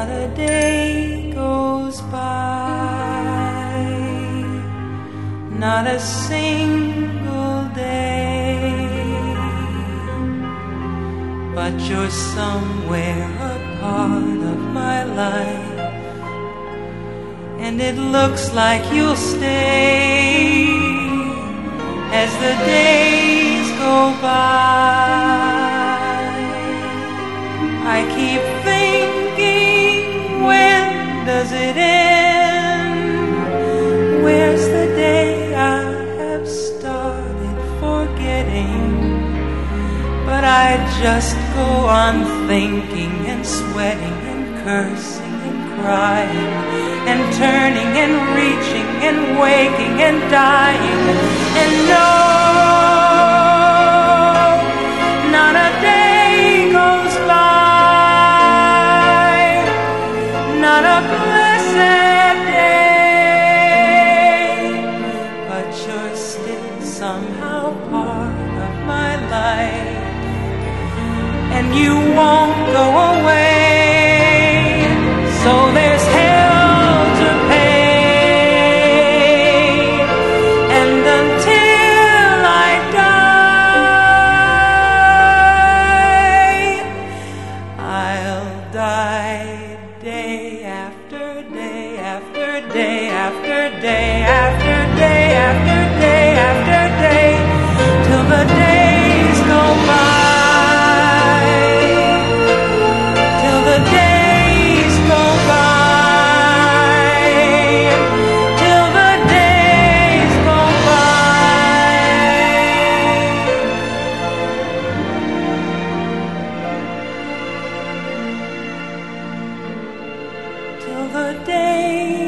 Not a day goes by, not a single day, but you're somewhere a part of my life, and it looks like you'll stay as the days go by. I keep thinking, when does it end? Where's the day I have started forgetting? But I just go on thinking and sweating and cursing and crying and turning and reaching and waking and dying, and no, not a day goes by, not a blessed day, but you're still somehow part of my life, and you won't go away. So there's hell to pay, and until I die, I'll die day after day after day after day after day after day after day, till the days go by, till the days go by, till the days go by. Till the days